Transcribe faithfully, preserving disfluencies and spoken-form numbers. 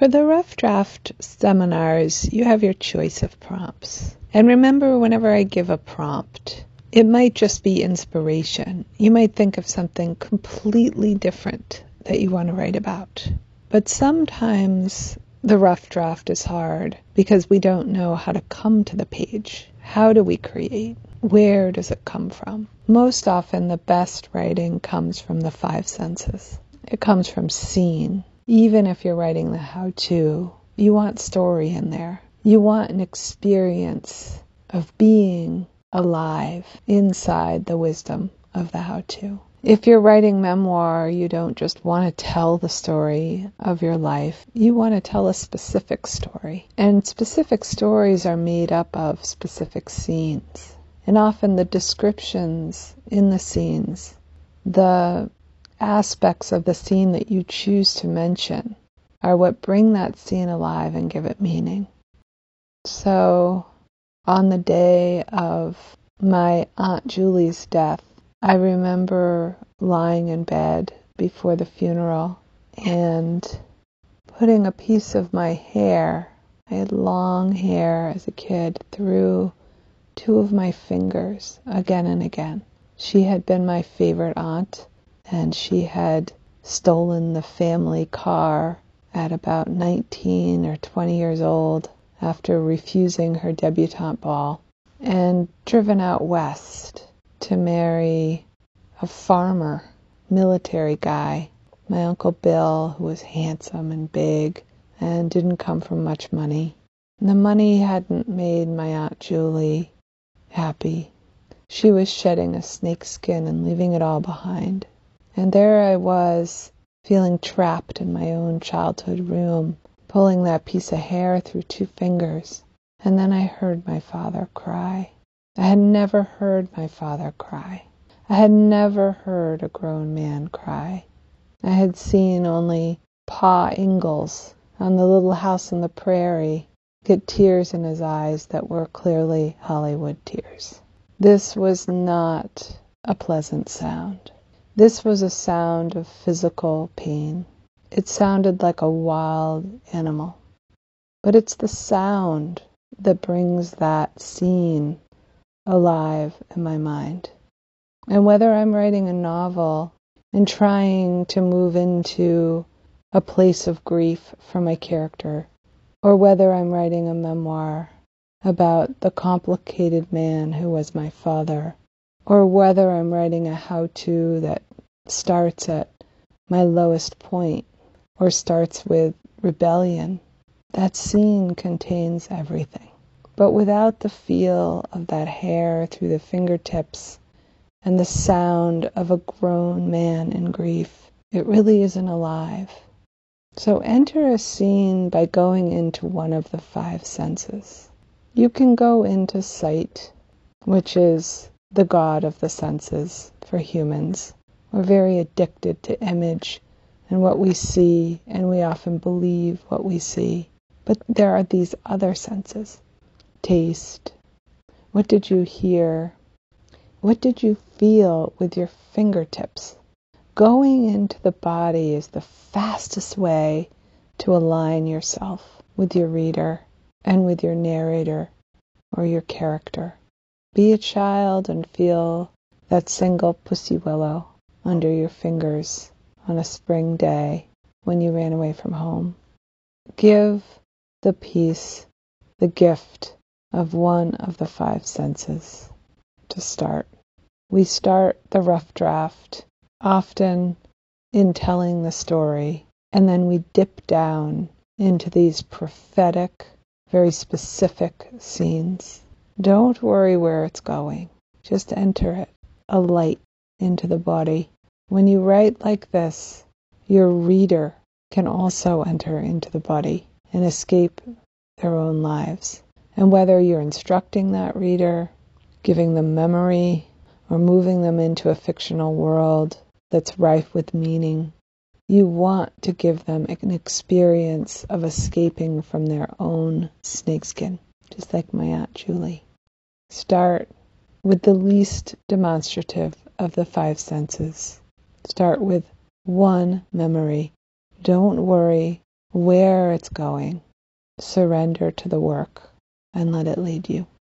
For the rough draft seminars, you have your choice of prompts. And remember, whenever I give a prompt, it might just be inspiration. You might think of something completely different that you want to write about. But sometimes the rough draft is hard because we don't know how to come to the page. How do we create? Where does it come from? Most often, the best writing comes from the five senses. It comes from seeing. Even if you're writing the how-to, you want story in there. You want an experience of being alive inside the wisdom of the how-to. If you're writing memoir, you don't just want to tell the story of your life. You want to tell a specific story. And specific stories are made up of specific scenes. And often the descriptions in the scenes, the aspects of the scene that you choose to mention, are what bring that scene alive and give it meaning. So, on the day of my Aunt Julie's death, I remember lying in bed before the funeral and putting a piece of my hair, I had long hair as a kid, through two of my fingers again and again. She had been my favorite aunt, and she had stolen the family car at about nineteen or twenty years old after refusing her debutante ball and driven out west to marry a farmer, military guy, my Uncle Bill, who was handsome and big and didn't come from much money. And the money hadn't made my Aunt Julie happy. She was shedding a snakeskin and leaving it all behind. And there I was, feeling trapped in my own childhood room, pulling that piece of hair through two fingers. And then I heard my father cry. I had never heard my father cry. I had never heard a grown man cry. I had seen only Pa Ingalls on the Little House on the Prairie get tears in his eyes that were clearly Hollywood tears. This was not a pleasant sound. This was a sound of physical pain. It sounded like a wild animal. But it's the sound that brings that scene alive in my mind. And whether I'm writing a novel and trying to move into a place of grief for my character, or whether I'm writing a memoir about the complicated man who was my father, or whether I'm writing a how-to that starts at my lowest point or starts with rebellion, that scene contains everything. But without the feel of that hair through the fingertips and the sound of a grown man in grief, it really isn't alive. So enter a scene by going into one of the five senses. You can go into sight, which is the god of the senses for humans. We're very addicted to image and what we see, and we often believe what we see. But there are these other senses. Taste. What did you hear? What did you feel with your fingertips? Going into the body is the fastest way to align yourself with your reader and with your narrator or your character. Be a child and feel that single pussy willow under your fingers on a spring day when you ran away from home. Give the piece the gift of one of the five senses to start. We start the rough draft often in telling the story, and then we dip down into these prophetic, very specific scenes. Don't worry where it's going. Just enter it, a light into the body. When you write like this, your reader can also enter into the body and escape their own lives. And whether you're instructing that reader, giving them memory, or moving them into a fictional world that's rife with meaning, you want to give them an experience of escaping from their own snakeskin, just like my Aunt Julie. Start with the least demonstrative of the five senses. Start with one memory. Don't worry where it's going. Surrender to the work and let it lead you.